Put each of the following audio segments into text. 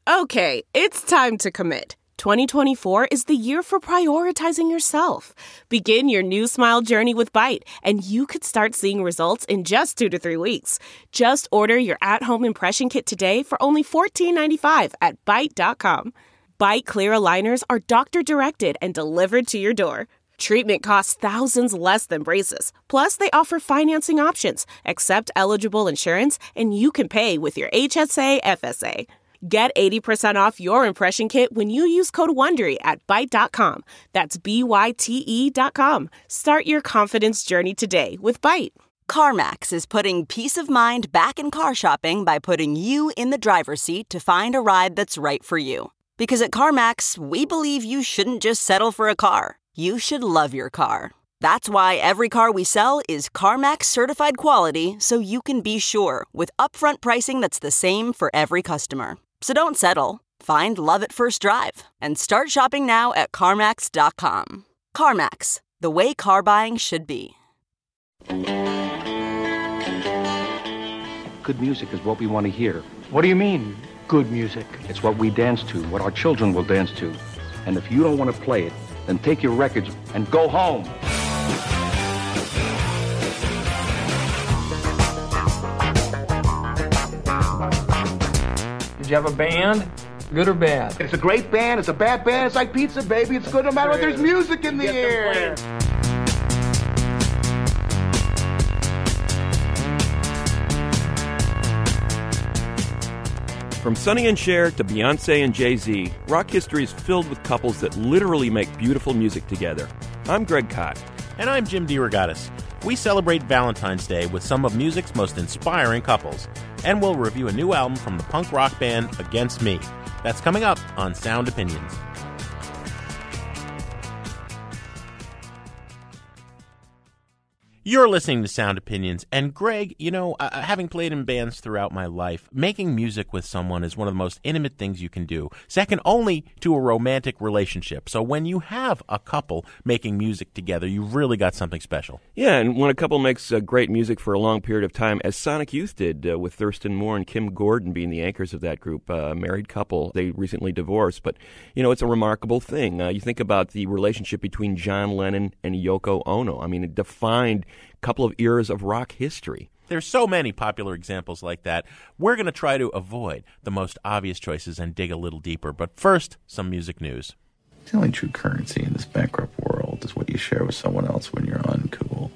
Okay, it's time to commit. 2024 is the year for prioritizing yourself. Begin your new smile journey with Byte, and you could start seeing results in just 2 to 3 weeks. Just order your at-home impression kit today for only $14.95 at Byte.com. Byte Clear aligners are doctor-directed and delivered to your door. Treatment costs thousands less than braces. Plus, they offer financing options, accept eligible insurance, and you can pay with your HSA FSA. Get 80% off your impression kit when you use code WONDERY at Byte.com. That's BYTE.com. Start your confidence journey today with Byte. CarMax is putting peace of mind back in car shopping by putting you in the driver's seat to find a ride that's right for you. Because at CarMax, we believe you shouldn't just settle for a car. You should love your car. That's why every car we sell is CarMax certified quality, so you can be sure with upfront pricing that's the same for every customer. So don't settle. Find love at first drive and start shopping now at CarMax.com. CarMax, the way car buying should be. Good music is what we want to hear. What do you mean, good music? It's what we dance to, what our children will dance to. And if you don't want to play it, then take your records and go home. Did you have a band? Good or bad? It's a great band. It's a bad band. It's like pizza, baby. It's good no matter what. There's music in the air. From Sonny and Cher to Beyonce and Jay-Z, rock history is filled with couples that literally make beautiful music together. I'm Greg Kot. And I'm Jim DeRogatis. We celebrate Valentine's Day with some of music's most inspiring couples. And we'll review a new album from the punk rock band Against Me. That's coming up on Sound Opinions. You're listening to Sound Opinions, and Greg, you know, having played in bands throughout my life, making music with someone is one of the most intimate things you can do, second only to a romantic relationship. So when you have a couple making music together, you've really got something special. Yeah, and when a couple makes great music for a long period of time, as Sonic Youth did with Thurston Moore and Kim Gordon being the anchors of that group, a married couple, they recently divorced, but, you know, it's a remarkable thing. You think about the relationship between John Lennon and Yoko Ono. I mean, it defined couple of eras of rock history. There's so many popular examples like that. We're going to try to avoid the most obvious choices and dig a little deeper. But first, some music news. The only true currency in this bankrupt world is what you share with someone else when you're uncool.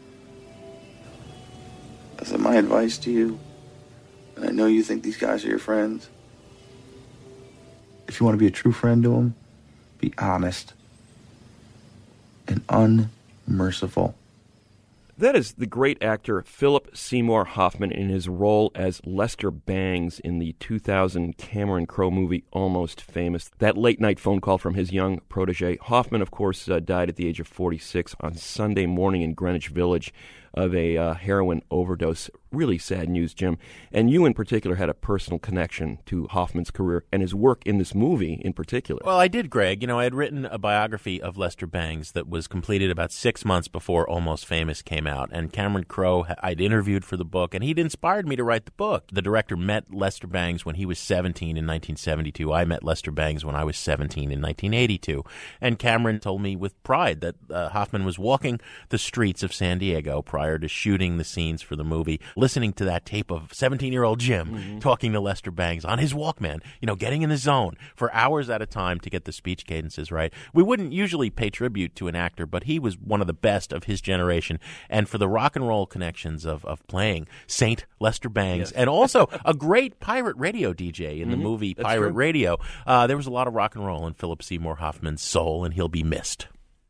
So my advice to you, and I know you think these guys are your friends, if you want to be a true friend to them, be honest and unmerciful. That is the great actor Philip Seymour Hoffman in his role as Lester Bangs in the 2000 Cameron Crowe movie Almost Famous. That late-night phone call from his young protege. Hoffman, of course, died at the age of 46 on Sunday morning in Greenwich Village of a heroin overdose. Really sad news, Jim. And you in particular had a personal connection to Hoffman's career and his work in this movie in particular. Well, I did, Greg. You know, I had written a biography of Lester Bangs that was completed about 6 months before Almost Famous came out. And Cameron Crowe, I'd interviewed for the book, and he'd inspired me to write the book. The director met Lester Bangs when he was 17 in 1972. I met Lester Bangs when I was 17 in 1982. And Cameron told me with pride that Hoffman was walking the streets of San Diego prior to shooting the scenes for the movie, listening to that tape of 17-year-old Jim talking to Lester Bangs on his Walkman, you know, getting in the zone for hours at a time to get the speech cadences right. We wouldn't usually pay tribute to an actor, but he was one of the best of his generation. And for the rock and roll connections of playing Saint Lester Bangs, and also a great pirate radio DJ in the movie Pirate Radio, there was a lot of rock and roll in Philip Seymour Hoffman's soul, and he'll be missed.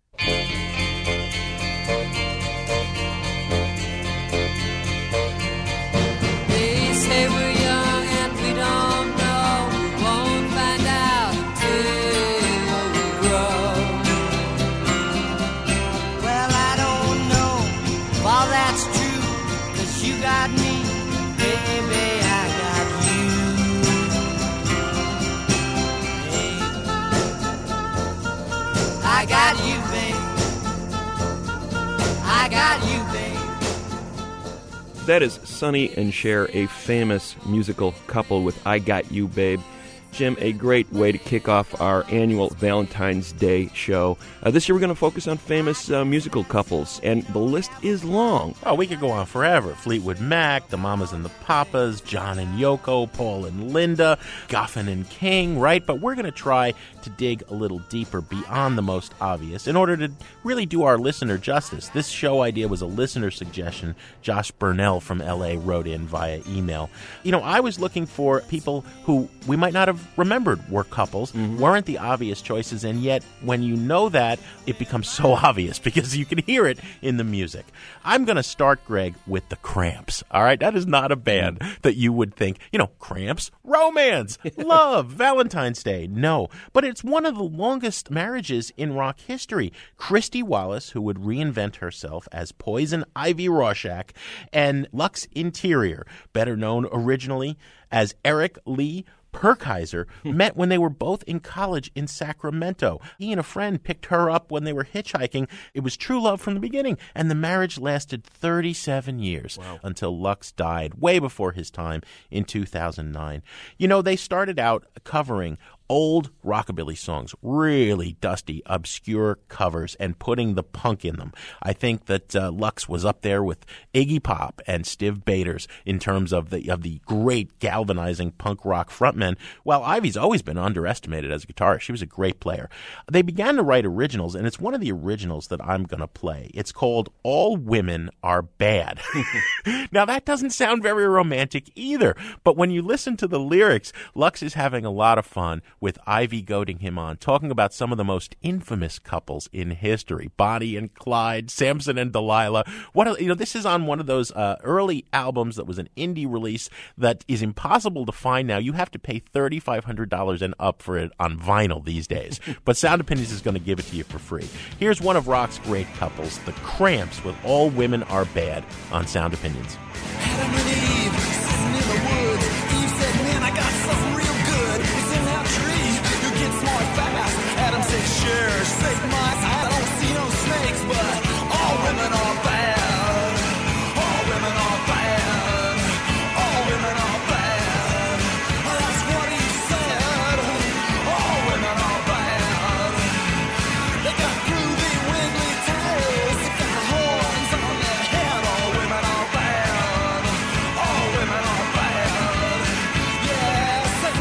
Say we're young and we don't know, we won't find out till we grow. Well, I don't know if all that's true, 'cause you got me, baby, I got you. Hey. I got you, babe. I got you, babe. That is Sonny and Cher, a famous musical couple with I Got You, Babe. Jim, a great way to kick off our annual Valentine's Day show. This year we're going to focus on famous musical couples, and the list is long. Oh, we could go on forever. Fleetwood Mac, the Mamas and the Papas, John and Yoko, Paul and Linda, Goffin and King, right? But we're going to try to dig a little deeper beyond the most obvious in order to really do our listener justice. This show idea was a listener suggestion. Josh Burnell from L.A. wrote in via email. You know, I was looking for people who we might not have remembered were couples, weren't the obvious choices, and yet when you know that, it becomes so obvious because you can hear it in the music. I'm going to start, Greg, with the Cramps. All right, that is not a band that you would think, you know, Cramps, romance, love, Valentine's Day. No, but it's one of the longest marriages in rock history. Christy Wallace, who would reinvent herself as Poison Ivy Rorschach, and Lux Interior, better known originally as Eric Lee Perkaiser, met when they were both in college in Sacramento. He and a friend picked her up when they were hitchhiking. It was true love from the beginning, and the marriage lasted 37 years until Lux died way before his time in 2009. You know, they started out covering old rockabilly songs, really dusty, obscure covers, and putting the punk in them. I think that Lux was up there with Iggy Pop and Stiv Bators in terms of the great galvanizing punk rock frontmen, while Ivy's always been underestimated as a guitarist. She was a great player. They began to write originals, and it's one of the originals that I'm going to play. It's called All Women Are Bad. Now, that doesn't sound very romantic either, but when you listen to the lyrics, Lux is having a lot of fun with Ivy goading him on, talking about some of the most infamous couples in history, Bonnie and Clyde, Samson and Delilah. This is on one of those early albums that was an indie release that is impossible to find now. You have to pay $3,500 and up for it on vinyl these days. But Sound Opinions is going to give it to you for free. Here's one of rock's great couples, the Cramps, with All Women Are Bad on Sound Opinions. Adam and Eve, sitting in the woods. Eve said, man, I got something real good. It's in that tree. You get smart fast. Adam said, sure, snake mice. I don't see no snakes, but all women are bad. All women are bad. All women are bad. That's what he said. All women are bad. They got groovy, wiggly tails. They got horns on their head. All women are bad. All women are bad. Yeah, say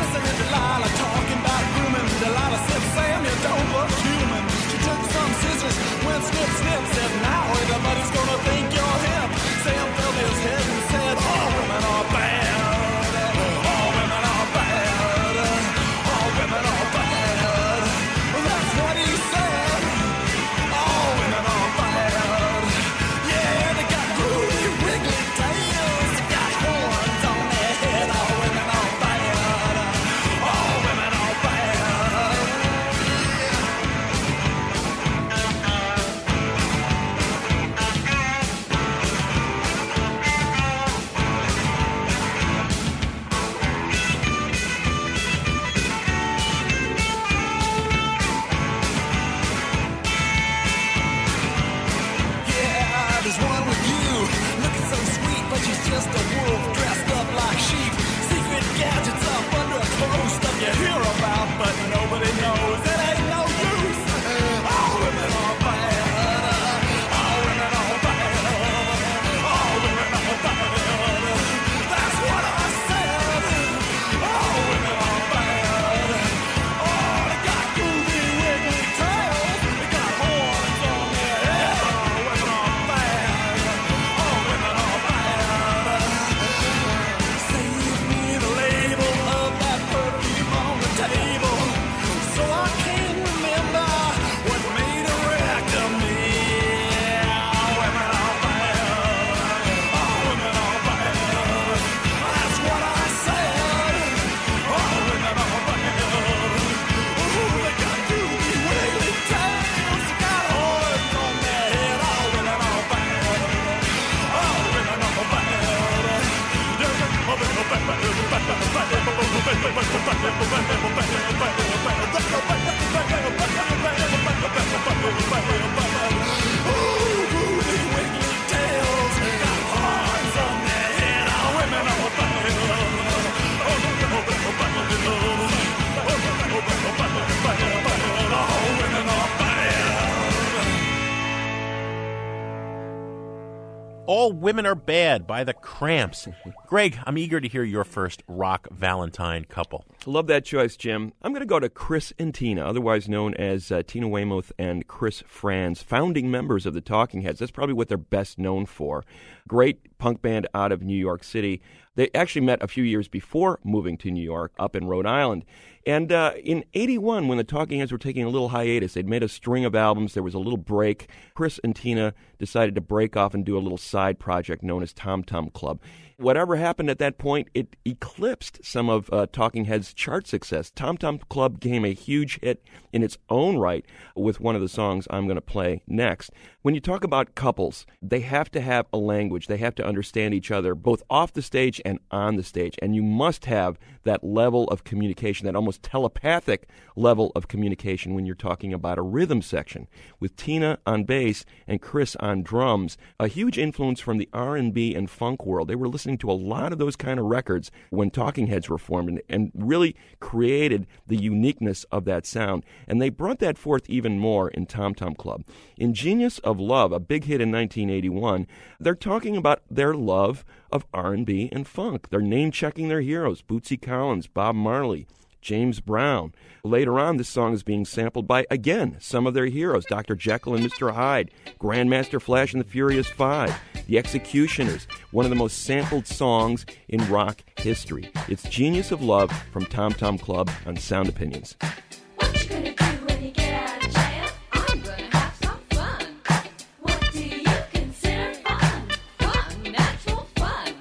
All Women Are Bad by The Cramps. Greg, I'm eager to hear your first rock Valentine couple. Love that choice, Jim. I'm going to go to Chris and Tina, otherwise known as Tina Weymouth and Chris Franz, founding members of the Talking Heads. That's probably what they're best known for. Great punk band out of New York City. They actually met a few years before moving to New York, up in Rhode Island. And in 81, when the Talking Heads were taking a little hiatus, they'd made a string of albums. There was a little break. Chris and Tina decided to break off and do a little side project known as Tom Tom Club. Whatever happened at that point, it eclipsed some of Talking Heads' chart success. Tom Tom Club became a huge hit in its own right with one of the songs I'm going to play next. When you talk about couples, they have to have a language. They have to understand each other, both off the stage and on the stage. And you must have that level of communication, that almost telepathic level of communication when you're talking about a rhythm section. With Tina on bass and Chris on drums, a huge influence from the R&B and funk world. They were listening to a lot of those kind of records when Talking Heads were formed and really created the uniqueness of that sound. And they brought that forth even more in Tom Tom Club. In Genius of Love, a big hit in 1981, they're talking about their love of R&B and funk. They're name-checking their heroes, Bootsy Collins, Bob Marley, James Brown. Later on, this song is being sampled by, again, some of their heroes, Dr. Jekyll and Mr. Hyde, Grandmaster Flash and the Furious Five, The Executioners, one of the most sampled songs in rock history. It's Genius of Love from Tom Tom Club on Sound Opinions. What you gonna do when you get out of jail? I'm gonna have some fun. What do you consider fun? Fun, natural fun.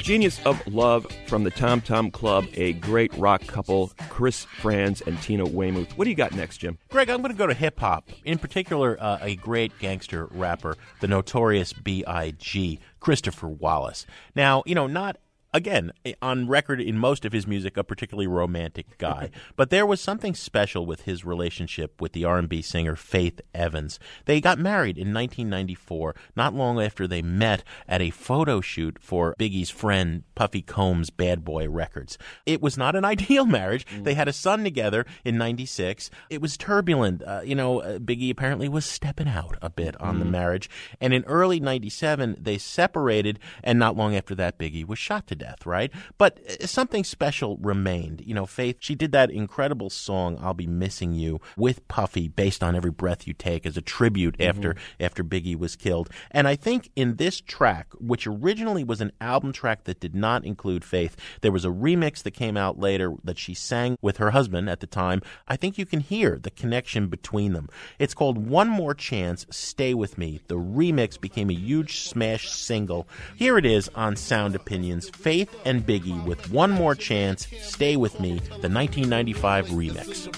Genius of Love from the Tom Tom Club, a great rock couple, Chris Frantz and Tina Weymouth. What do you got next, Jim? Greg, I'm going to go to hip-hop, in particular a great gangster rapper, the notorious B.I.G., Christopher Wallace. Now, not again, on record in most of his music, a particularly romantic guy. But there was something special with his relationship with the R&B singer Faith Evans. They got married in 1994, not long after they met at a photo shoot for Biggie's friend Puffy Combs' Bad Boy Records. It was not an ideal marriage. They had a son together in 96. It was turbulent. Biggie apparently was stepping out a bit on the marriage. And in early 97, they separated, and not long after that, Biggie was shot to death, right? But something special remained. Faith, she did that incredible song, I'll Be Missing You, with Puffy, based on Every Breath You Take, as a tribute after Biggie was killed. And I think in this track, which originally was an album track that did not include Faith, there was a remix that came out later that she sang with her husband at the time. I think you can hear the connection between them. It's called One More Chance, Stay With Me. The remix became a huge smash single. Here it is on Sound Opinions, Faith and Biggie with One More Chance, Stay With Me, the 1995 remix.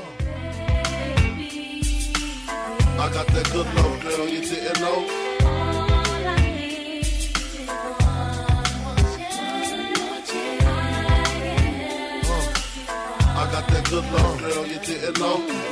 I got that good love, girl, you didn't know. I got that good love, girl, you didn't know.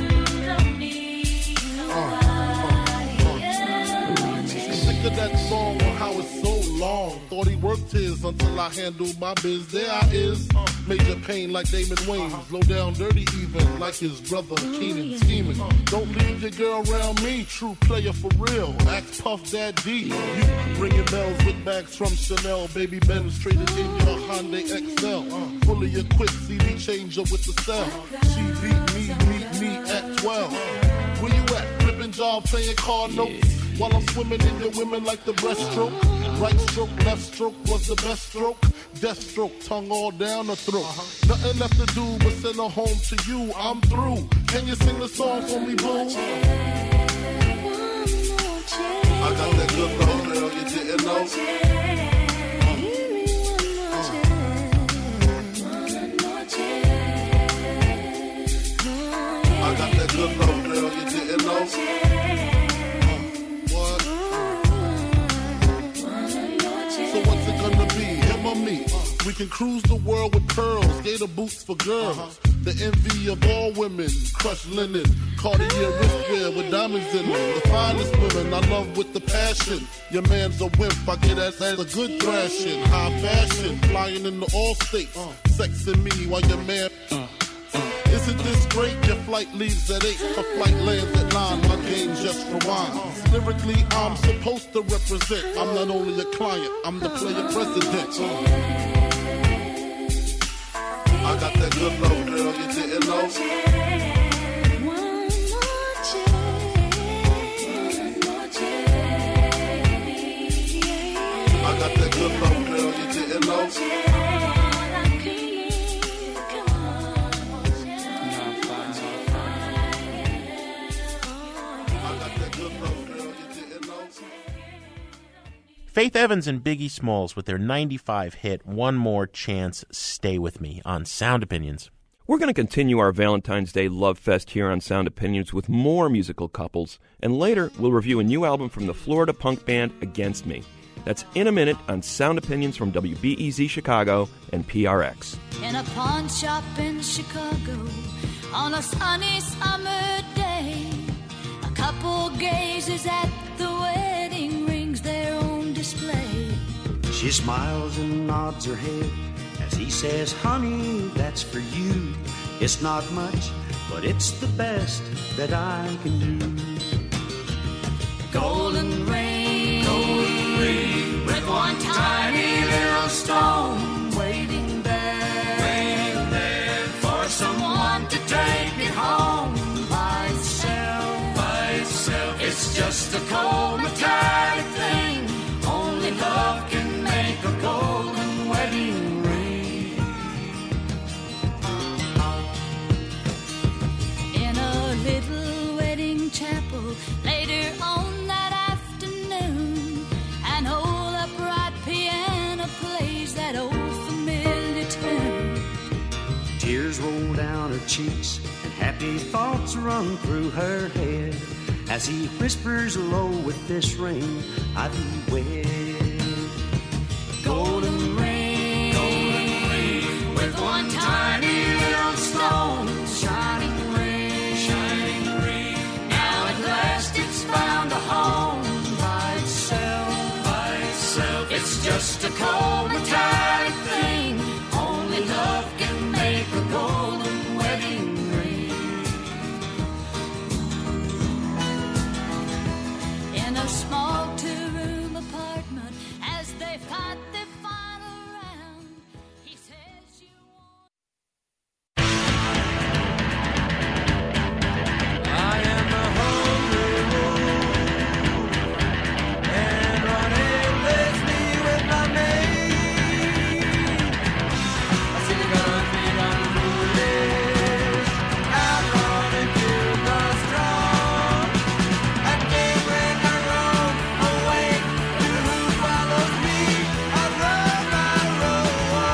Sick of that song on how it's so long. Thought he worked his until I handled my biz. There I is, major pain like Damon Wayans. Low down dirty even like his brother Keenan scheming. Don't leave your girl around me, true player for real. Act Puff Dad D. You ringing bells with bags from Chanel. Baby Benz traded in your Hyundai XL. Fully equipped CD changer with the cell. She beat me at 12. Where you at? Flipping job, playing car notes. While I'm swimming in your women like the breaststroke. Right stroke, left stroke was the best stroke. Death stroke, tongue all down the throat. Nothing left to do but send her home to you. I'm through. Can you sing the song for me, boo? I got that good love, girl, you didn't know. I got that good love, girl, you didn't know. Me. We can cruise the world with pearls, gator boots for girls. The envy of all women, crushed linen, Cartier wristwear with diamonds in them. The finest women I love with the passion. Your man's a wimp, I get as a good thrashing. High fashion, flying into all states. Sexing me while your man... Isn't this great? Your flight leaves at 8, her flight lands at 9. My game just rewinds. Lyrically, I'm supposed to represent. I'm not only a client, I'm the player president. I got that good love, girl, you didn't know. I got that good love, girl, you didn't know. Faith Evans and Biggie Smalls with their 95 hit, One More Chance, Stay With Me, on Sound Opinions. We're going to continue our Valentine's Day Love Fest here on Sound Opinions with more musical couples, and later we'll review a new album from the Florida punk band Against Me. That's in a minute on Sound Opinions from WBEZ Chicago and PRX. In a pawn shop in Chicago, on a sunny summer day, a couple gazes at the wedding rings their own display. She smiles and nods her head as he says, honey, that's for you. It's not much, but it's the best that I can do. Golden ring, with one tiny little stone waiting there for someone to take it home by itself. It's just a cold metallic thing. Only love can make a golden wedding ring. In a little wedding chapel later on that afternoon, an old upright piano played Tears roll down her cheeks and happy thoughts run through her head as he whispers low, with this ring I be wed. Golden ring with one tiny little stone. Shining ring, now at last it's found a home by itself. It's just a cold metallic thing. Only love can make a golden wedding ring. In a small two-room apartment, as they fight their final round, he says you want. I am a hungry wolf, and running leaves me with my mate. I see the gun feet on the foolish, out running to the strong. At daybreak I roam awake to who follows me. I run my road.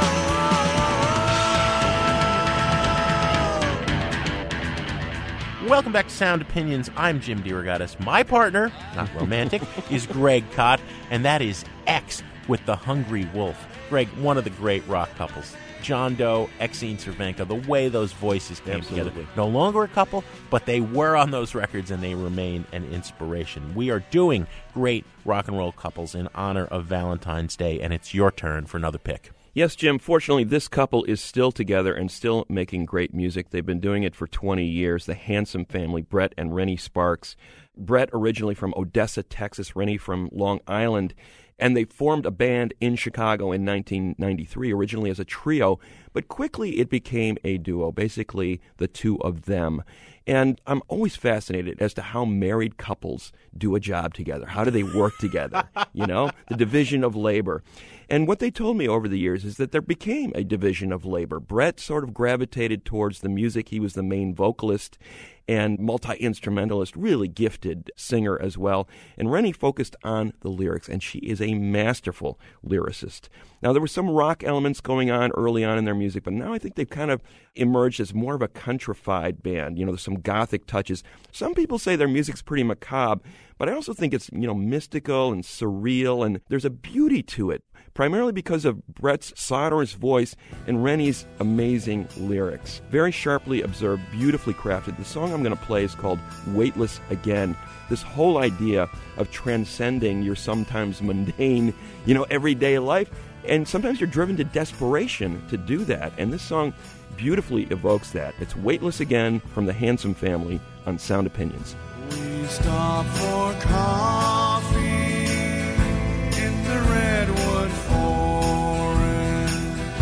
Welcome back to Sound Opinions. I'm Jim DeRogatis. My partner, not romantic, is Greg Kot, and that is X with the Hungry Wolf. Greg, one of the great rock couples. John Doe, Exene Cervenka, the way those voices came together. No longer a couple, but they were on those records, and they remain an inspiration. We are doing great rock and roll couples in honor of Valentine's Day, and it's your turn for another pick. Yes, Jim, fortunately, this couple is still together and still making great music. They've been doing it for 20 years, the Handsome family, Brett and Rennie Sparks. Brett originally from Odessa, Texas, Rennie from Long Island, and they formed a band in Chicago in 1993, originally as a trio, but quickly it became a duo, basically the two of them. And I'm always fascinated as to how married couples do a job together. How do they work together? You know, the division of labor. And what they told me over the years is that there became a division of labor. Brett sort of gravitated towards the music. He was the main vocalist and multi-instrumentalist, really gifted singer as well. And Rennie focused on the lyrics, and she is a masterful lyricist. Now, there were some rock elements going on early on in their music, but now I think they've kind of emerged as more of a countrified band. You know, there's some gothic touches. Some people say their music's pretty macabre, but I also think it's, you know, mystical and surreal, and there's a beauty to it, primarily because of Brett's sonorous voice and Rennie's amazing lyrics. Very sharply observed, beautifully crafted. The song I'm going to play is called Weightless Again. This whole idea of transcending your sometimes mundane, you know, everyday life, and sometimes you're driven to desperation to do that, and this song beautifully evokes that. It's Weightless Again from the Handsome family on Sound Opinions. We stop for coffee in the redwood forest.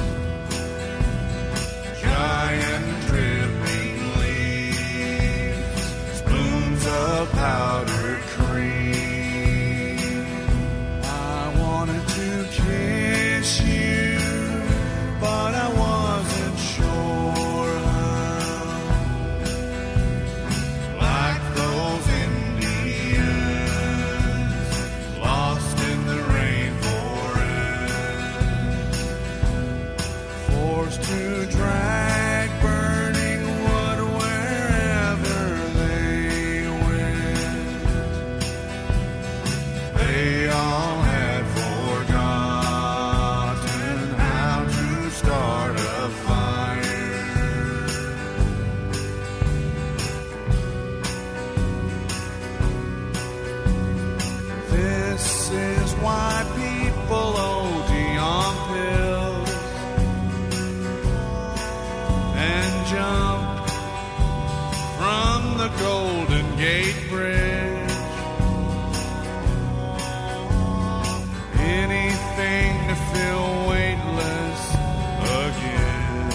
Giant dripping leaves, spoons of powdered cream. I wanted to kiss you, but I wasn't sure how. Like those Indians lost in the rainforest, forced to drag burning wood wherever they went. They all had forgotten how to start a fire. This is why people OD on pills and jump from the Golden Gate Bridge. Anything to feel weightless again.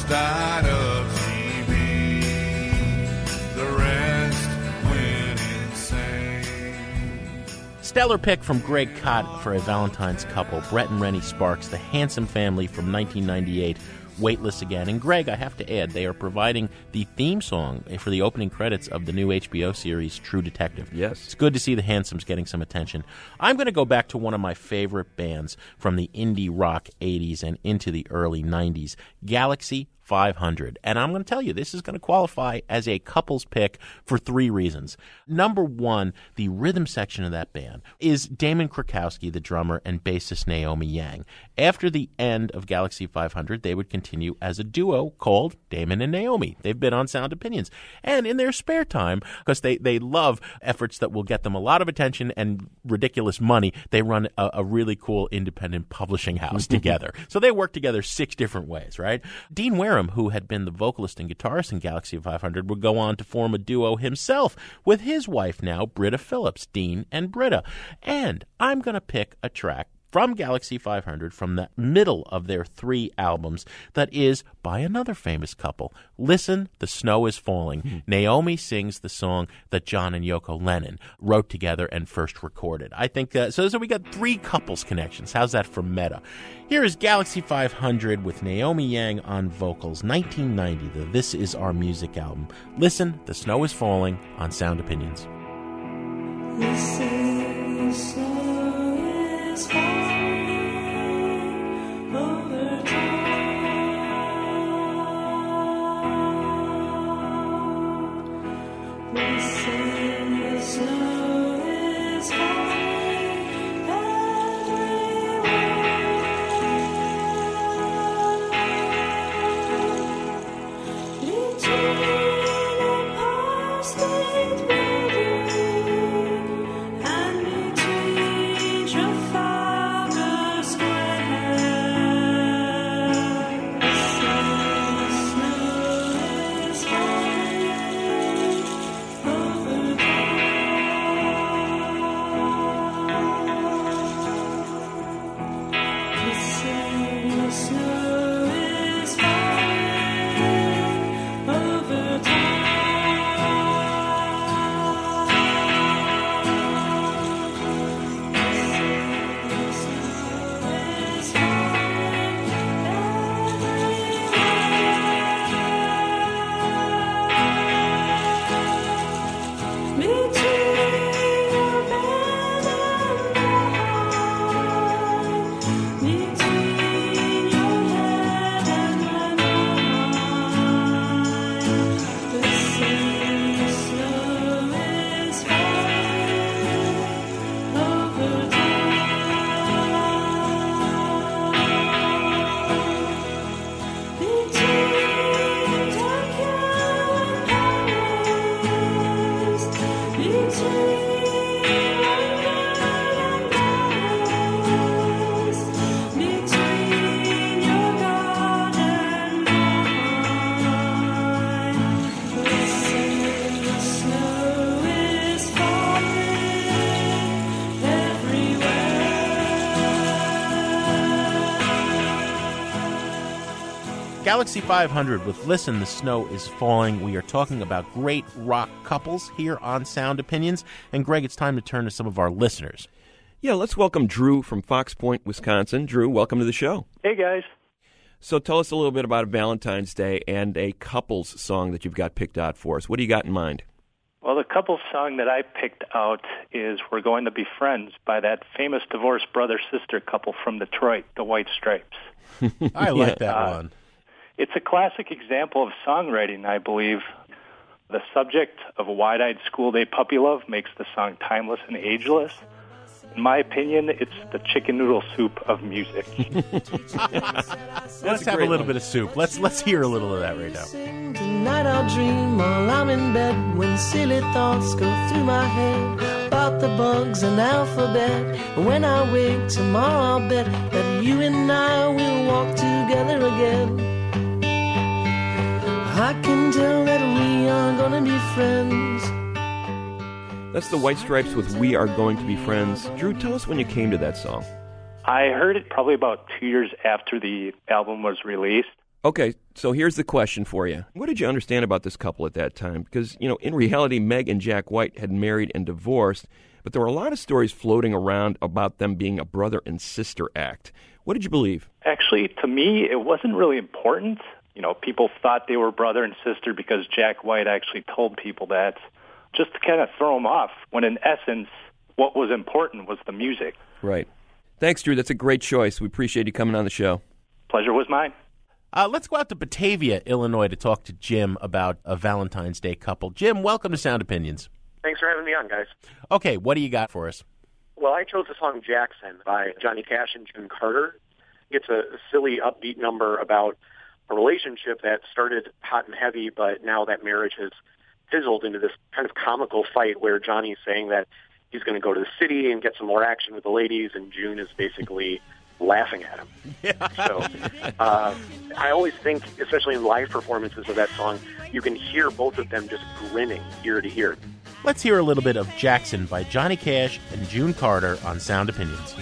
died of TB. The rest went insane. Stellar pick from Greg Kot for a Valentine's couple, Brett and Rennie Sparks, the Handsome Family from 1998. Weightless again. And Greg, I have to add, they are providing the theme song for the opening credits of the new HBO series True Detective. Yes. It's good to see the Handsomes getting some attention. I'm going to go back to one of my favorite bands from the indie rock 80s and into the early 90s, Galaxy 500. And I'm going to tell you, this is going to qualify as a couple's pick for 3 reasons. Number one, the rhythm section of that band is Damon Krakowski, the drummer, and bassist Naomi Yang. After the end of Galaxy 500, they would continue as a duo called Damon and Naomi. They've been on Sound Opinions. And in their spare time, because they love efforts that will get them a lot of attention and ridiculous money, they run a really cool independent publishing house together. So they work together 6 different ways, right? Dean Wareham, who had been the vocalist and guitarist in Galaxy 500, would go on to form a duo himself with his wife now, Britta Phillips, Dean and Britta. And I'm going to pick a track from Galaxy 500 from the middle of their 3 albums that is by another famous couple. Listen, The Snow is Falling. Naomi sings the song that John and Yoko Lennon wrote together and first recorded. I think so we got 3 couples connections. How's that for meta? Here is Galaxy 500 with Naomi Yang on vocals, 1990, the This Is Our Music album. Listen, The Snow is Falling on Sound Opinions. Listen, the snow is falling over town. Listen, the snow is falling everywhere. Between the parsnip building and between Trafalgar Square, the snow is falling over town. Listen, the snow is falling over town. Galaxy 500 with Listen, the Snow is Falling. We are talking about great rock couples here on Sound Opinions. And Greg, it's time to turn to some of our listeners. Yeah, let's welcome Drew from Fox Point, Wisconsin. Drew, welcome to the show. Hey, guys. So tell us a little bit about Valentine's Day and a couples song that you've got picked out for us. What do you got in mind? Well, the couples song that I picked out is We're Going to Be Friends by that famous divorced brother-sister couple from Detroit, the White Stripes. I like that one. It's a classic example of songwriting, I believe. The subject of a wide-eyed school day puppy love makes the song timeless and ageless. In my opinion, it's the chicken noodle soup of music. Let's have a little bit of soup. Let's hear a little of that right now. Tonight I'll dream while I'm in bed, when silly thoughts go through my head about the bugs and alphabet. When I wake tomorrow, I'll bet that you and I will walk together again. I can tell that we are gonna be friends. That's the White Stripes with We Are Going to Be Friends. Drew, tell us when you came to that song. I heard it probably about 2 years after the album was released. Okay, so here's the question for you. What did you understand about this couple at that time? Because, in reality, Meg and Jack White had married and divorced, but there were a lot of stories floating around about them being a brother and sister act. What did you believe? Actually, to me, it wasn't really important. People thought they were brother and sister because Jack White actually told people that, just to kind of throw them off, when in essence, what was important was the music. Right. Thanks, Drew. That's a great choice. We appreciate you coming on the show. Pleasure was mine. Let's go out to Batavia, Illinois, to talk to Jim about a Valentine's Day couple. Jim, welcome to Sound Opinions. Thanks for having me on, guys. Okay, what do you got for us? Well, I chose the song Jackson by Johnny Cash and June Carter. It's a silly, upbeat number about a relationship that started hot and heavy, but now that marriage has fizzled into this kind of comical fight where Johnny's saying that he's going to go to the city and get some more action with the ladies, and June is basically laughing at him. Yeah. So I always think, especially in live performances of that song, you can hear both of them just grinning ear to ear. Let's hear a little bit of Jackson by Johnny Cash and June Carter on Sound Opinions.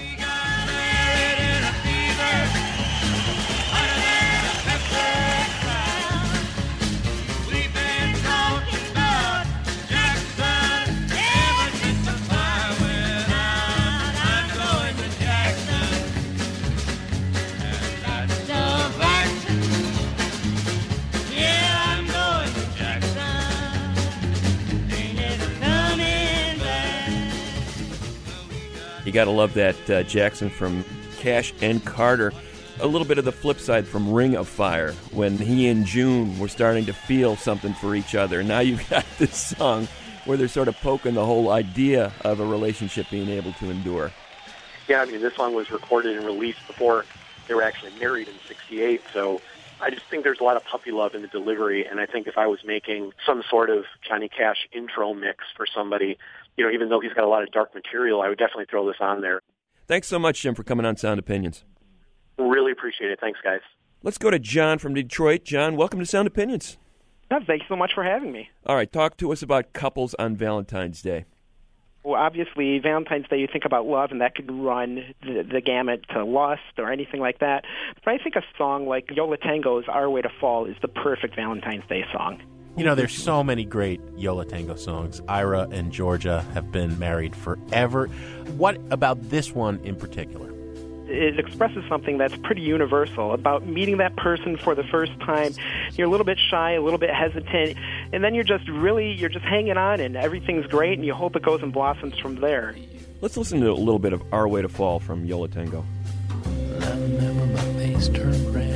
You got to love that Jackson from Cash and Carter. A little bit of the flip side from Ring of Fire, when he and June were starting to feel something for each other. Now you've got this song where they're sort of poking the whole idea of a relationship being able to endure. Yeah, I mean, this song was recorded and released before they were actually married in '68, so I just think there's a lot of puppy love in the delivery, and I think if I was making some sort of Johnny Cash intro mix for somebody, even though he's got a lot of dark material, I would definitely throw this on there. Thanks so much, Jim, for coming on Sound Opinions. Really appreciate it. Thanks, guys. Let's go to John from Detroit. John, welcome to Sound Opinions. Thanks so much for having me. All right, talk to us about couples on Valentine's Day. Well, obviously, Valentine's Day, you think about love, and that could run the gamut to lust or anything like that. But I think a song like Yo La Tengo's Our Way to Fall is the perfect Valentine's Day song. There's so many great Yo La Tengo songs. Ira and Georgia have been married forever. What about this one in particular? It expresses something that's pretty universal about meeting that person for the first time. You're a little bit shy, a little bit hesitant, and then you're just hanging on, and everything's great, and you hope it goes and blossoms from there. Let's listen to a little bit of Our Way to Fall from Yo La Tengo. I remember my face turned red,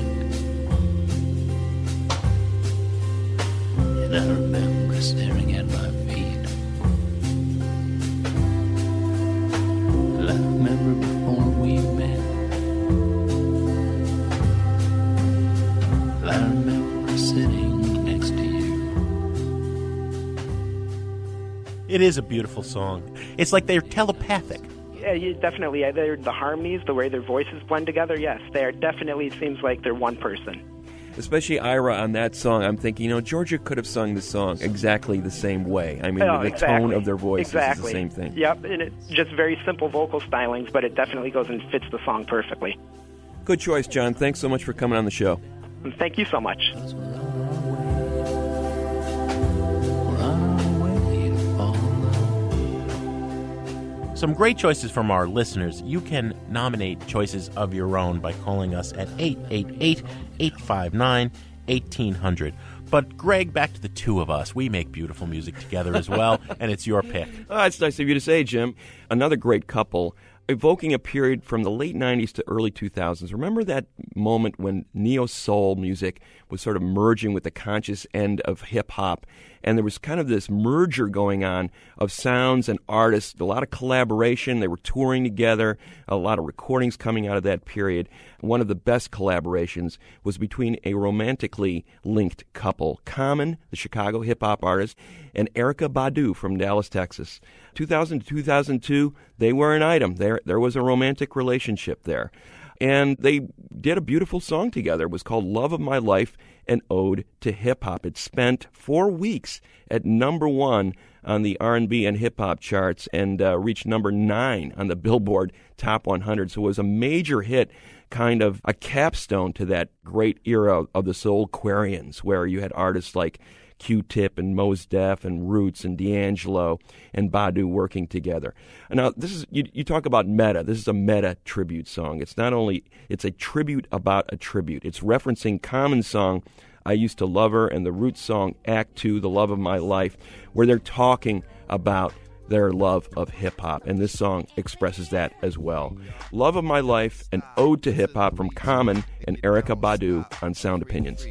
and I remember staring at my feet. I remember before we met, I remember sitting next to you. It is a beautiful song. It's like they're telepathic. Yeah, definitely. The harmonies, the way their voices blend together, yes, they are definitely, seems like they're one person. Especially Ira on that song, I'm thinking, Georgia could have sung this song exactly the same way. I mean, the tone of their voices is the same thing. Yep, and it's just very simple vocal stylings, but it definitely goes and fits the song perfectly. Good choice, John. Thanks so much for coming on the show. Thank you so much. Some great choices from our listeners. You can nominate choices of your own by calling us at 888-859-1800. But, Greg, back to the two of us. We make beautiful music together as well, and it's your pick. Oh, it's nice of you to say, Jim. Another great couple, evoking a period from the late 90s to early 2000s. Remember that moment when neo-soul music was sort of merging with the conscious end of hip-hop, and there was kind of this merger going on of sounds and artists, a lot of collaboration. They were touring together, a lot of recordings coming out of that period. One of the best collaborations was between a romantically linked couple, Common, the Chicago hip-hop artist, and Erykah Badu from Dallas, Texas. 2000 to 2002, they were an item. There was a romantic relationship there. And they did a beautiful song together. It was called Love of My Life, an ode to hip-hop. It spent 4 weeks at #1 on the R&B and hip-hop charts and reached #9 on the Billboard Top 100. So it was a major hit. kind of a capstone to that great era of the Soulquarians, where you had artists like Q-Tip and Mos Def and Roots and D'Angelo and Badu working together. Now, this is you talk about meta. This is a meta tribute song. It's not only it's a tribute about a tribute. It's referencing Common's song I Used to Love Her and the Roots song Act 2, The Love of My Life, where they're talking about their love of hip-hop, and this song expresses that as well. Love of My Life, an ode to hip-hop from Common and Erykah Badu on Sound Opinions.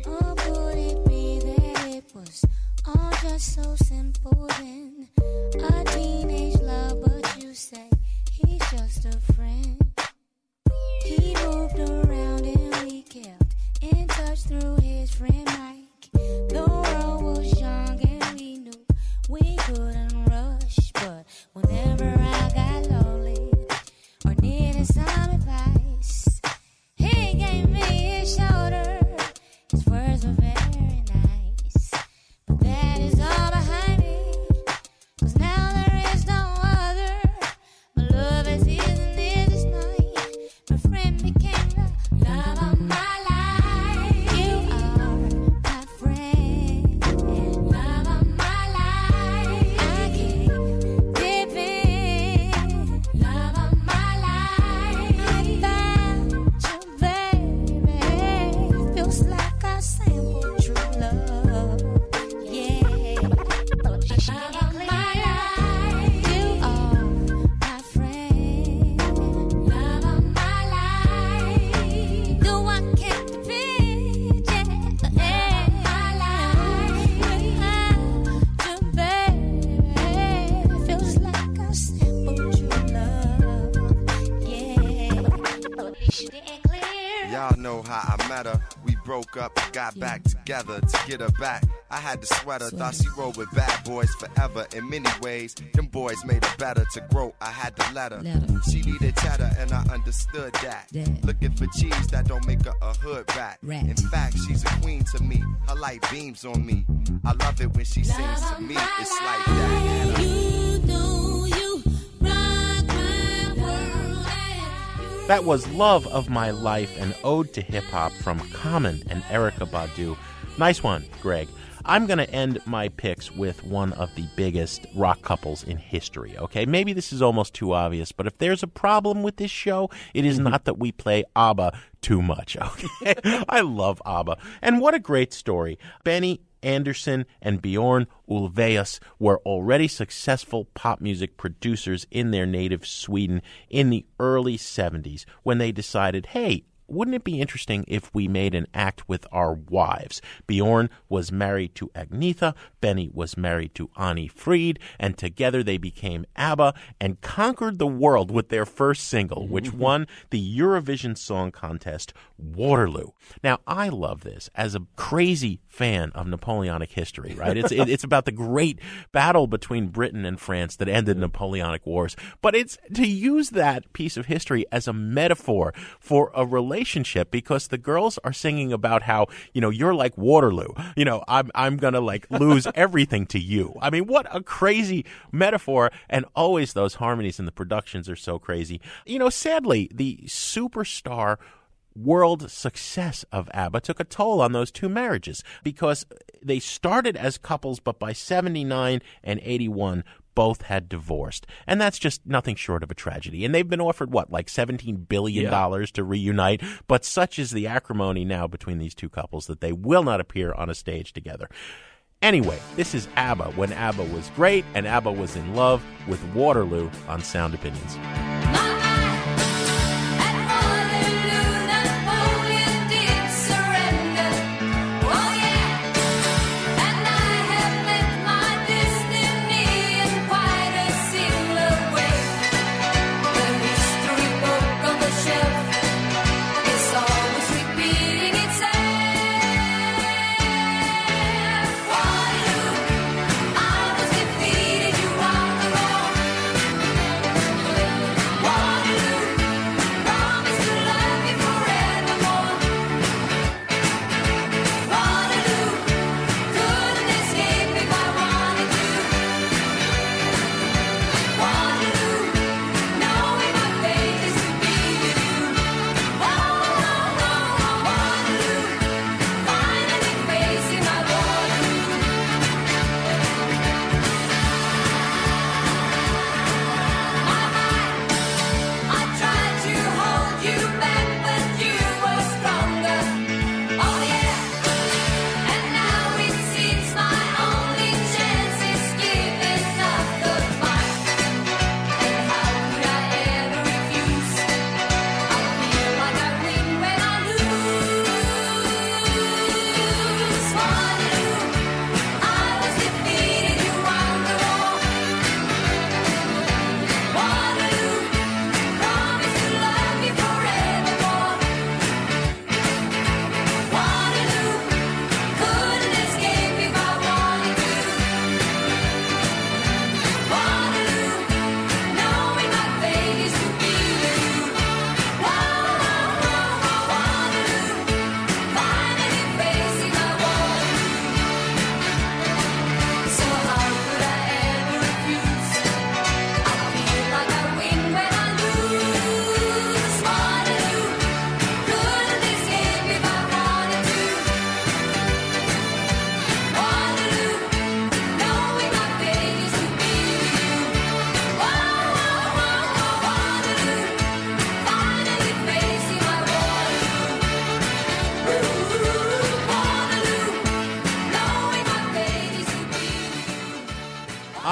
All just so simple then. A teenage love, but you say he's just a friend. He moved around and we kept in touch through his friend Mike. The world was young and we knew we couldn't rush, but whenever I got lonely or needed some advice, he gave me his shoulder. His words were very nice. That is all behind me, 'cause now there is no other. My love is isn't it this night. My friend became the love of my life. You are my friend, love of my life. I can't dip in, love of my life. I found you, baby. Feels like I sampled true love. Y'all know how I met her. We broke up, got back together to get her back. I had the sweater, thought she rolled with bad boys forever. In many ways, them boys made her better. To grow, I had to let her. She needed cheddar, and I understood that. Looking for cheese that don't make her a hood rat. In fact, she's a queen to me. Her light beams on me. I love it when she sings to me. It's like that. You know you rock my world. That was Love of My Life, an ode to hip-hop from Common and Erykah Badu. Nice one, Greg. I'm going to end my picks with one of the biggest rock couples in history, okay? Maybe this is almost too obvious, but if there's a problem with this show, it is not that we play ABBA too much, okay? I love ABBA. And what a great story. Benny Andersson and Bjorn Ulvaeus were already successful pop music producers in their native Sweden in the early 70s when they decided, hey, wouldn't it be interesting if we made an act with our wives? Bjorn was married to Agnetha, Benny was married to Annie Fried, and together they became ABBA and conquered the world with their first single, which won the Eurovision Song Contest, Waterloo. Now, I love this as a crazy fan of Napoleonic history, right? It's about the great battle between Britain and France that ended Napoleonic Wars, but it's to use that piece of history as a metaphor for a relationship, because the girls are singing about how, you know, you're like Waterloo. You know, I'm going to like lose everything to you. I mean, what a crazy metaphor. And always those harmonies in the productions are so crazy. You know, sadly, the superstar world success of ABBA took a toll on those two marriages, because they started as couples, but by 79 and 81, both had divorced. And that's just nothing short of a tragedy. And they've been offered, what, like $17 billion to reunite? But such is the acrimony now between these two couples that they will not appear on a stage together. Anyway, this is ABBA when ABBA was great and ABBA was in love with Waterloo on Sound Opinions. Why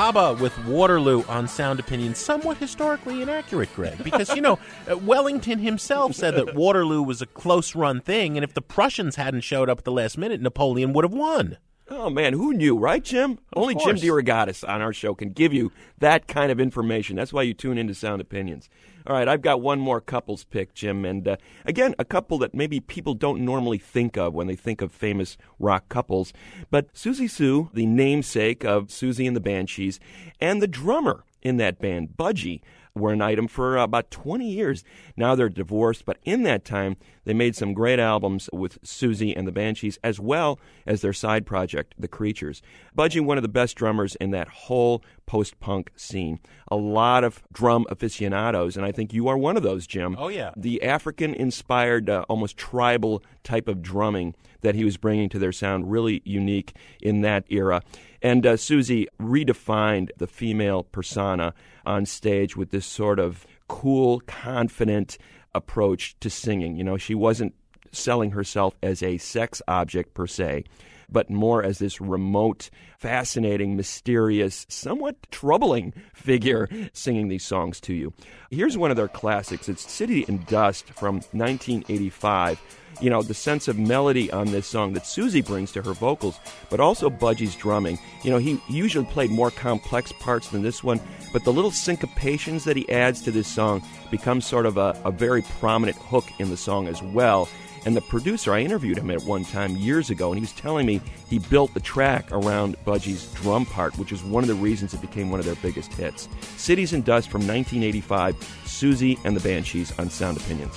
ABBA with Waterloo on Sound Opinion, somewhat historically inaccurate, Greg, because, Wellington himself said that Waterloo was a close-run thing, and if the Prussians hadn't showed up at the last minute, Napoleon would have won. Oh, man, who knew, right, Jim? Only Jim DeRogatis on our show can give you that kind of information. That's why you tune into Sound Opinions. All right, I've got one more couples pick, Jim, and again, a couple that maybe people don't normally think of when they think of famous rock couples, but Siouxsie Sioux, the namesake of Siouxsie and the Banshees, and the drummer in that band, Budgie, were an item for about 20 years. Now they're divorced, but in that time, they made some great albums with Siouxsie and the Banshees, as well as their side project, The Creatures. Budgie, one of the best drummers in that whole post-punk scene. A lot of drum aficionados, and I think you are one of those, Jim. Oh, yeah. The African-inspired, almost tribal type of drumming that he was bringing to their sound, really unique in that era. And Siouxsie redefined the female persona on stage with this sort of cool, confident approach to singing. She wasn't selling herself as a sex object per se, but more as this remote, fascinating, mysterious, somewhat troubling figure singing these songs to you. Here's one of their classics. It's City and Dust from 1985. The sense of melody on this song that Siouxsie brings to her vocals, but also Budgie's drumming. He usually played more complex parts than this one, but the little syncopations that he adds to this song become sort of a very prominent hook in the song as well. And the producer, I interviewed him at one time years ago, and he was telling me he built the track around Budgie's drum part, which is one of the reasons it became one of their biggest hits. Cities and Dust from 1985, Siouxsie and the Banshees on Sound Opinions.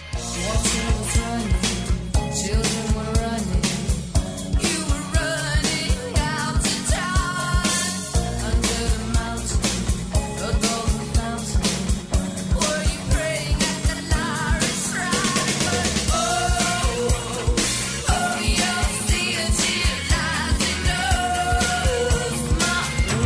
Children were running, you were running out to die. Under the mountain, a golden fountain, were you praying at the Lyris shrine? But you'll see a tear lies in those my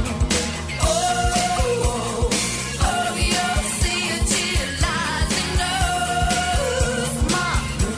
you'll see a tear lies in those my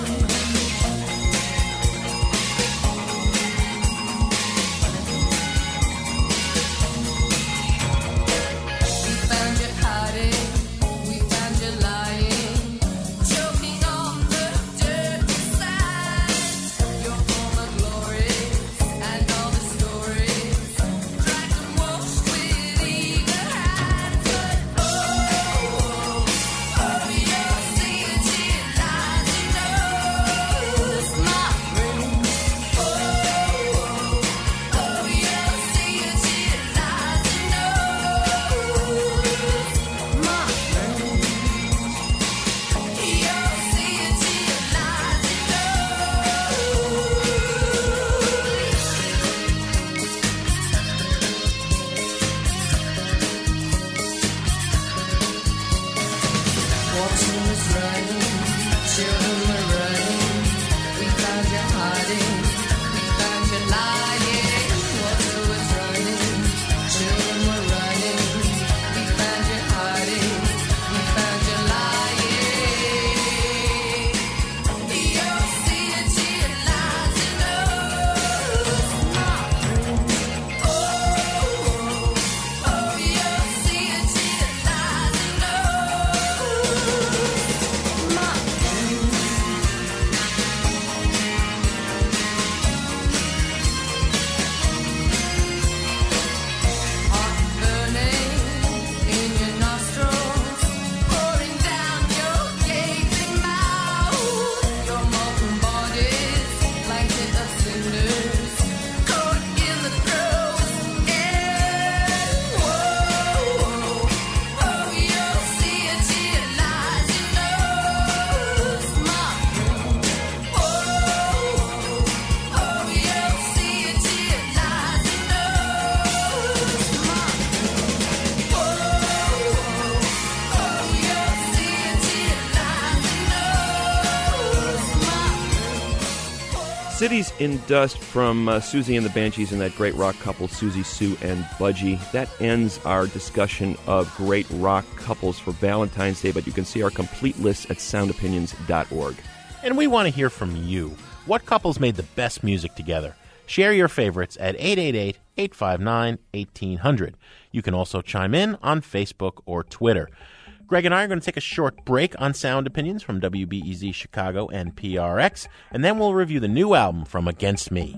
Cities in Dust from Siouxsie and the Banshees and that great rock couple, Siouxsie Sioux and Budgie. That ends our discussion of great rock couples for Valentine's Day, but you can see our complete list at soundopinions.org. And we want to hear from you. What couples made the best music together? Share your favorites at 888-859-1800. You can also chime in on Facebook or Twitter. Greg and I are going to take a short break on Sound Opinions from WBEZ Chicago and PRX, and then we'll review the new album from Against Me.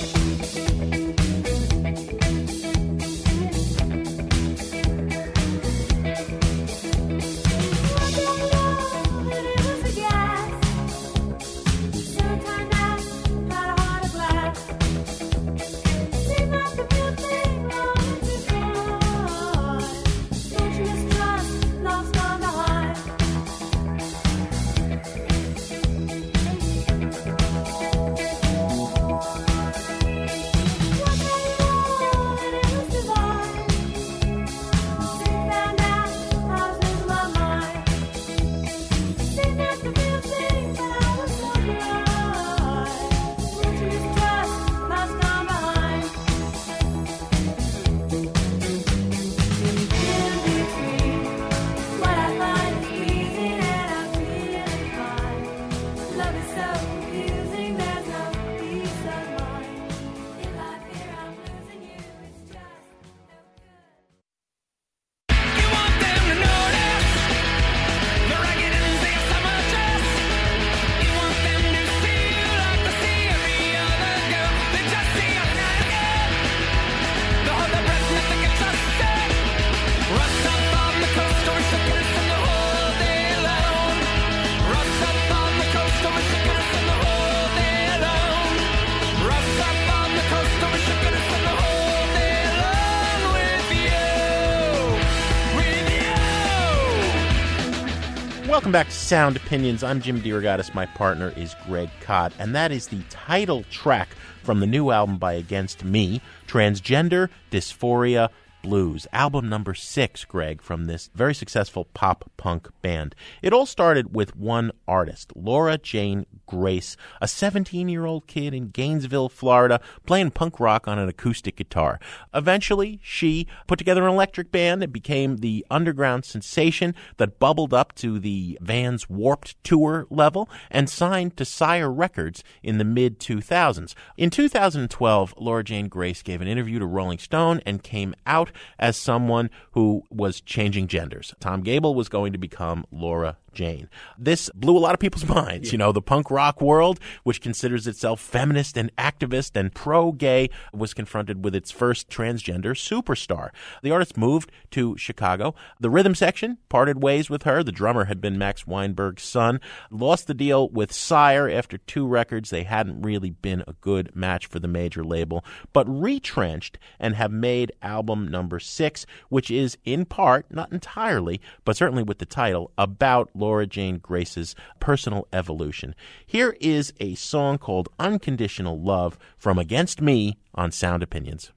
Welcome back to Sound Opinions. I'm Jim DeRogatis. My partner is Greg Kot, and that is the title track from the new album by Against Me, Transgender Dysphoria Blues, album number 6, Greg, from this very successful pop-punk band. It all started with one artist, Laura Jane Grace, a 17-year-old kid in Gainesville, Florida, playing punk rock on an acoustic guitar. Eventually, she put together an electric band that became the underground sensation that bubbled up to the Vans Warped Tour level and signed to Sire Records in the mid-2000s. In 2012, Laura Jane Grace gave an interview to Rolling Stone and came out as someone who was changing genders. Tom Gable was going to become Laura Jane. This blew a lot of people's minds. You know, the punk rock world, which considers itself feminist and activist and pro-gay, was confronted with its first transgender superstar. The artist moved to Chicago. The rhythm section parted ways with her. The drummer had been Max Weinberg's son. Lost the deal with Sire after 2 records. They hadn't really been a good match for the major label, but retrenched and have made album number 6, which is in part, not entirely, but certainly with the title, about Laura Jane Grace's personal evolution. Here is a song called Unconditional Love from Against Me on Sound Opinions.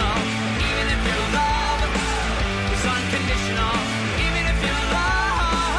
Even if your love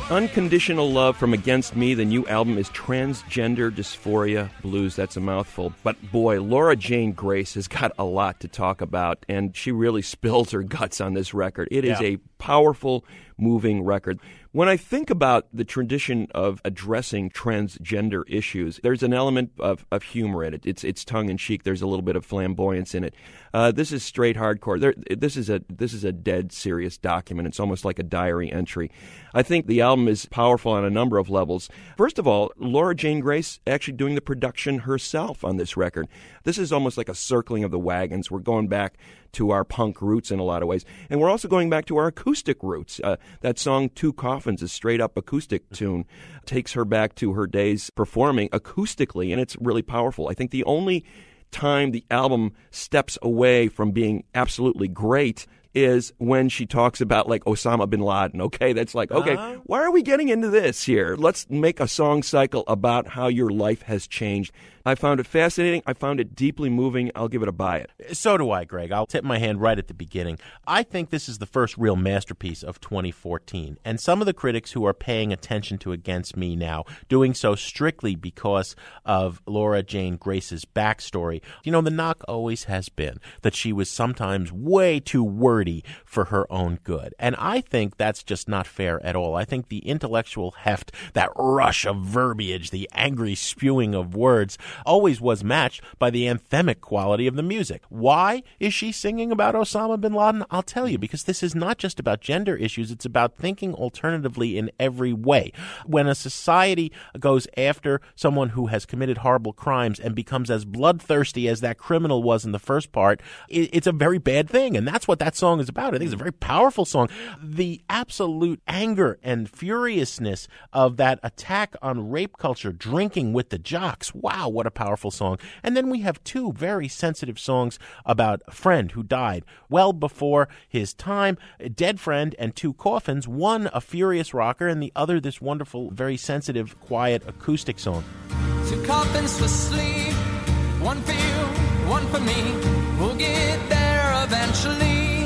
Unconditional Love from Against Me. The new album is Transgender Dysphoria Blues. That's a mouthful. But boy, Laura Jane Grace has got a lot to talk about, and she really spills her guts on this record. It is a powerful, moving record. When I think about the tradition of addressing transgender issues, there's an element of humor in it. It's tongue-in-cheek. There's a little bit of flamboyance in it. This is straight hardcore. This is a dead serious document. It's almost like a diary entry. I think the album is powerful on a number of levels. First of all, Laura Jane Grace actually doing the production herself on this record. This is almost like a circling of the wagons. We're going back to our punk roots in a lot of ways. And we're also going back to our acoustic roots. That song, Two Coffins, is straight up acoustic tune, takes her back to her days performing acoustically, and it's really powerful. I think the only time the album steps away from being absolutely great is when she talks about, like, Osama bin Laden. Okay, that's like, okay, why are we getting into this here? Let's make a song cycle about how your life has changed. I found it fascinating. I found it deeply moving. I'll give it a buy it. So do I, Greg. I'll tip my hand right at the beginning. I think this is the first real masterpiece of 2014. And some of the critics who are paying attention to Against Me now, doing so strictly because of Laura Jane Grace's backstory. You know, the knock always has been that she was sometimes way too wordy for her own good. And I think that's just not fair at all. I think the intellectual heft, that rush of verbiage, the angry spewing of words, always was matched by the anthemic quality of the music. Why is she singing about Osama bin Laden? I'll tell you, because this is not just about gender issues, it's about thinking alternatively in every way. When a society goes after someone who has committed horrible crimes and becomes as bloodthirsty as that criminal was in the first part, it's a very bad thing, and that's what that song is about. I think it's a very powerful song. The absolute anger and furiousness of that attack on rape culture, drinking with the jocks, wow, what a powerful song. And then we have two very sensitive songs about a friend who died well before his time, a dead friend, and Two Coffins, one a furious rocker and the other this wonderful, very sensitive, quiet acoustic song. Two coffins for sleep, one for you, one for me. We'll get there eventually.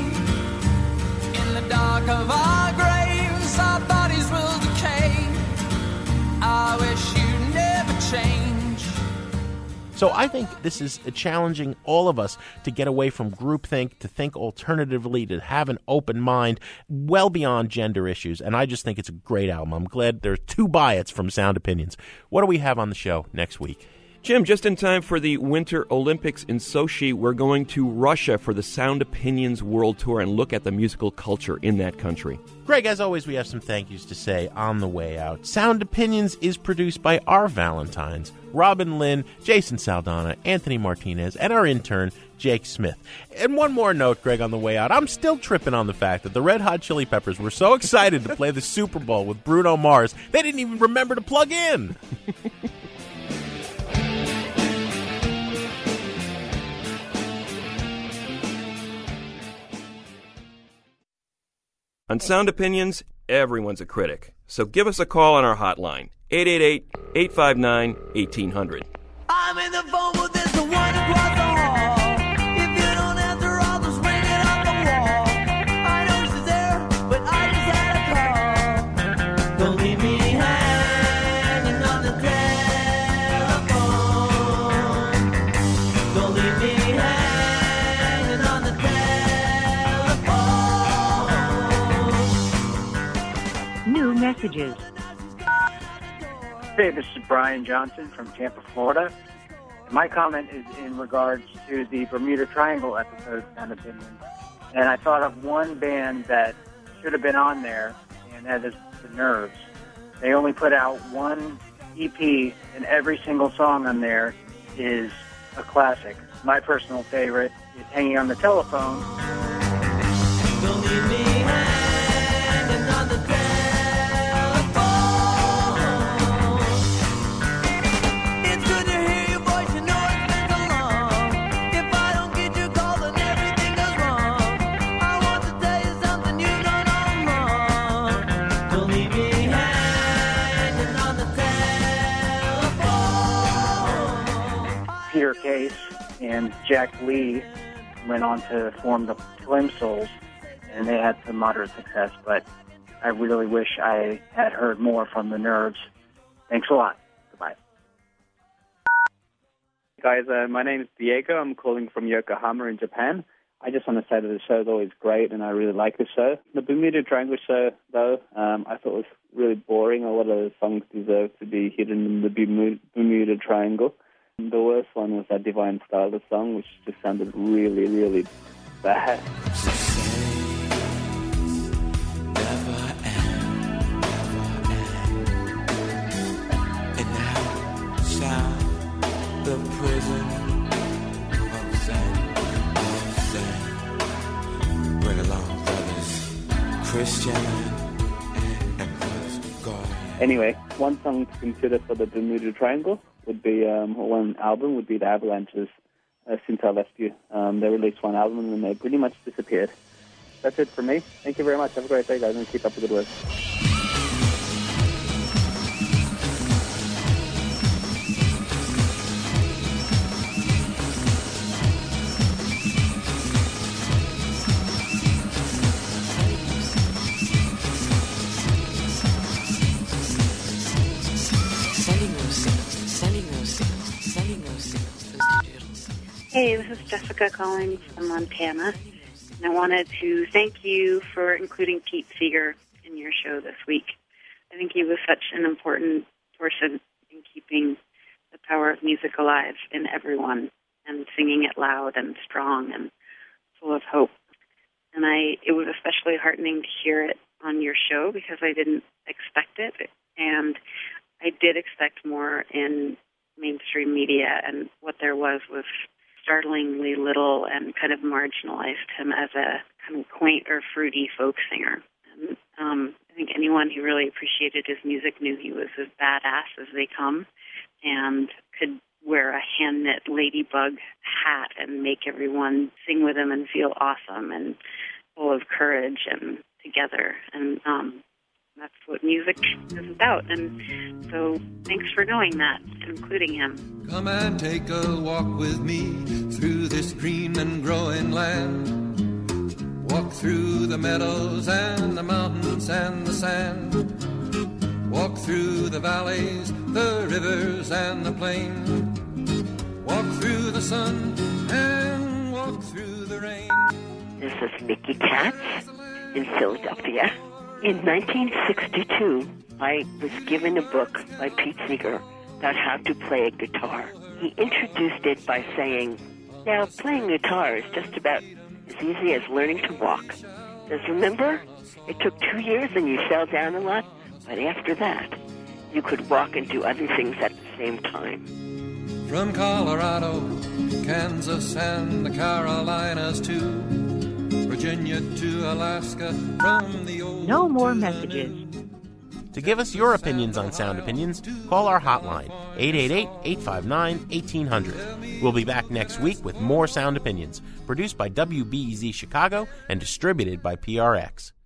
In the dark of our graves, our bodies will decay. I wish you'd never change. So I think this is challenging all of us to get away from groupthink, to think alternatively, to have an open mind well beyond gender issues. And I just think it's a great album. I'm glad there's two buy-its from Sound Opinions. What do we have on the show next week? Jim, just in time for the Winter Olympics in Sochi, we're going to Russia for the Sound Opinions World Tour and look at the musical culture in that country. Greg, as always, we have some thank yous to say on the way out. Sound Opinions is produced by our Valentines, Robin Lynn, Jason Saldana, Anthony Martinez, and our intern, Jake Smith. And one more note, Greg, on the way out. I'm still tripping on the fact that the Red Hot Chili Peppers were so excited to play the Super Bowl with Bruno Mars, they didn't even remember to plug in. On Sound Opinions, everyone's a critic. So give us a call on our hotline, 888-859-1800. I'm in the phone with this one across the hall. If you don't answer, I'll just ring it off the wall. I know she's there, but I just had a call. Don't leave me hanging on the telephone. Don't leave me hanging on the telephone. New messages. Hey, this is Brian Johnson from Tampa, Florida. My comment is in regards to the Bermuda Triangle episode of Sound Opinions. And I thought of one band that should have been on there, and that is The Nerves. They only put out one EP, and every single song on there is a classic. My personal favorite is Hanging on the Telephone. Don't leave me hanging on the telephone. It's good to hear your voice, you know it's been so long. If I don't get your call, then everything goes wrong. I want to tell you something you don't know more. Don't leave me hanging on the telephone. Peter Case and Jack Lee went on to form the Slim Souls, and they had some moderate success. But I really wish I had heard more from the Nerves. Thanks a lot. Goodbye. Guys, my name is Diego. I'm calling from Yokohama in Japan. I just want to say that the show is always great, and I really like the show. The Bermuda Triangle show, though, I thought was really boring. A lot of the songs deserve to be hidden in the Bermuda Triangle. The worst one was that Divine Stardust song, which just sounded really, really bad. The prison of Zen, bring along brothers, Christian and brothers God. Anyway, one song to consider for the Bermuda Triangle would be, one album would be the Avalanches, Since I Left You. They released one album and then they pretty much disappeared. That's it for me. Thank you very much. Have a great day, guys, and keep up the good work. Hey, this is Jessica calling from Montana, and I wanted to thank you for including Pete Seeger in your show this week. I think he was such an important person in keeping the power of music alive in everyone and singing it loud and strong and full of hope. And it was especially heartening to hear it on your show because I didn't expect it, and I did expect more in mainstream media, and what there was startlingly little and kind of marginalized him as a kind of quaint or fruity folk singer. And, I think anyone who really appreciated his music knew he was as badass as they come and could wear a hand-knit ladybug hat and make everyone sing with him and feel awesome and full of courage and together. And that's what music is about. And so thanks for knowing that, including him. Come and take a walk with me through this green and growing land. Walk through the meadows and the mountains and the sand. Walk through the valleys, the rivers and the plains. Walk through the sun and walk through the rain. This is Mickey Katz in Philadelphia. In 1962, I was given a book by Pete Seeger about how to play a guitar. He introduced it by saying, now, playing guitar is just about as easy as learning to walk. Because remember, it took 2 years and you fell down a lot, but after that, you could walk and do other things at the same time. From Colorado, Kansas, and the Carolinas to Virginia to Alaska, from the old... No more messages. To give us your opinions on Sound Opinions, call our hotline, 888-859-1800. We'll be back next week with more Sound Opinions, produced by WBEZ Chicago and distributed by PRX.